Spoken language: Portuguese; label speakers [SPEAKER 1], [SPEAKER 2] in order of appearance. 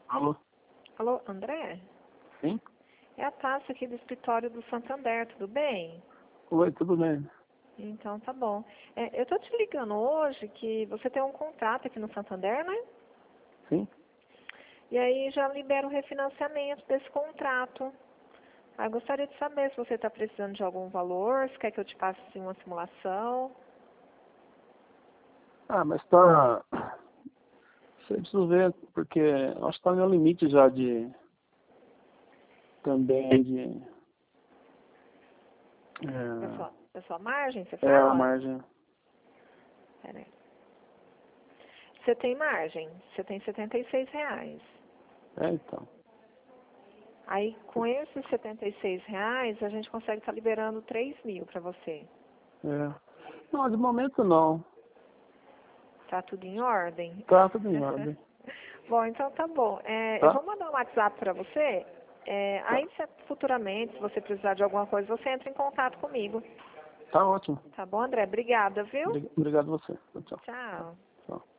[SPEAKER 1] Alô?
[SPEAKER 2] Alô, André?
[SPEAKER 1] Sim?
[SPEAKER 2] É a Tássia aqui do escritório do Santander, tudo bem?
[SPEAKER 1] Oi, tudo bem?
[SPEAKER 2] Então tá bom. Eu tô te ligando hoje que você tem um contrato aqui no Santander, né?
[SPEAKER 1] Sim?
[SPEAKER 2] E aí já libera o refinanciamento desse contrato. Eu gostaria de saber se você está precisando de algum valor, se quer que eu te passe assim, uma simulação.
[SPEAKER 1] Ah, mas tá... Você precisa ver, porque acho que tá no meu limite já de... Também de...
[SPEAKER 2] Da sua margem, você
[SPEAKER 1] A
[SPEAKER 2] fala?
[SPEAKER 1] margem.
[SPEAKER 2] Pera aí. Você tem margem, você tem R$ 76.
[SPEAKER 1] Então.
[SPEAKER 2] Aí com esses R$ 76 a gente consegue estar liberando 3.000 para você.
[SPEAKER 1] Não, de momento não.
[SPEAKER 2] Tá tudo em ordem?
[SPEAKER 1] Tá tudo em ordem.
[SPEAKER 2] Bom, então tá bom. Eu
[SPEAKER 1] Tá?
[SPEAKER 2] vou mandar um WhatsApp para você.
[SPEAKER 1] Tá.
[SPEAKER 2] Aí futuramente, se você precisar de alguma coisa, você entra em contato comigo.
[SPEAKER 1] Tá ótimo.
[SPEAKER 2] Tá bom, André? Obrigada, viu?
[SPEAKER 1] Obrigado a você. Tchau.
[SPEAKER 2] Tchau.
[SPEAKER 1] Tchau.